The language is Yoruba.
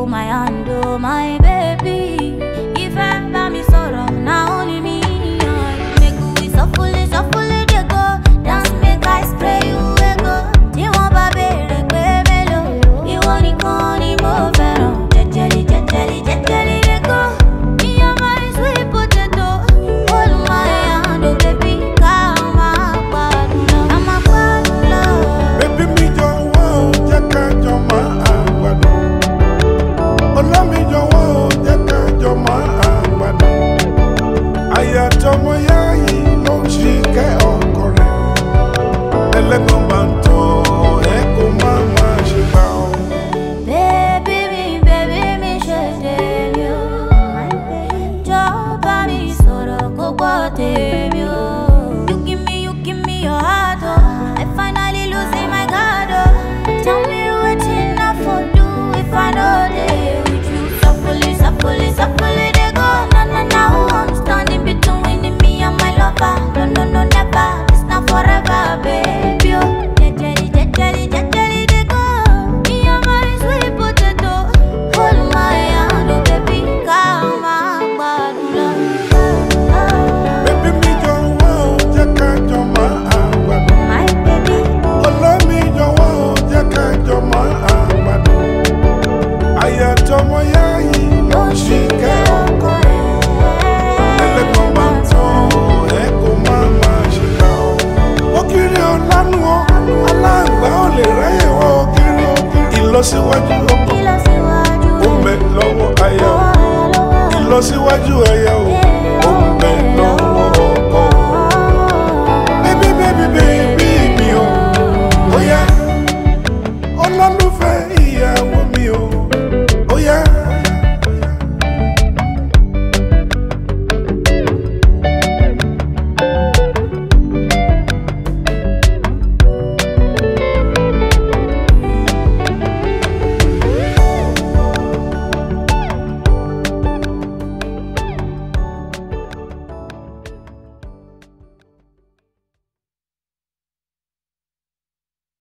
hold my hand, oh my baby. If ever me sorrow, now only me. Make we shuffle it, they go. Dance, make I spray you, go. You want baby, melo. You want it, money, more fero. Jelly, they go. Me and my sweet potato. Hold my hand, oh baby. Come on, baby, me don't want you can't do my agbado. Ola mi jọ̀wọ́ jẹ́ ká jọ máa agbado. Aya tọmọ ya yìí ló ń ṣìkẹ́ ọkọ rẹ̀. Ẹlẹ́gbọ̀n bá ń tọ́ ẹ kó má ṣe gbà ọ́. Baby mi ṣe tèmi o. Jọ̀ọ́ bá mi sọ̀rọ̀ kó gbọ́ tèmi o. You give me your heart, oh. I finally losing my guard, oh. Tell me wetin I for do if I know they with you. Shuffle it, they go. Na, who I'm standing between me and my lover? No, never. It's not forever, baby. Oh, jelly, they go. Me and my sweet potato. Hold my hand, oh baby, come on, Baby, mi jọ̀wọ́ jẹ́ ká jọ máa agbado. my baby. Ola mi jọ̀wọ́ jẹ́ ká jọ máa agbado. Aya tọmọ ya yìí ló ń ṣìkẹ́ ọkọ rẹ̀. Ẹlẹ́gbọ̀n bá ń tọ́ ẹ kó má ṣe gbà ọ́. Ògiri ọ̀lànà ọ́ aláǹgbá ò lè ráyè wọ́ ògiri. Ìlọsíwájú ọkọ ó ń bẹ lọ́wọ́ aya o. Ìlọsíwájú aya o ó ń bẹ lọ́wọ́ ọkọ. Baby mi o. Ó yá olólùfẹ́ ìyàwó.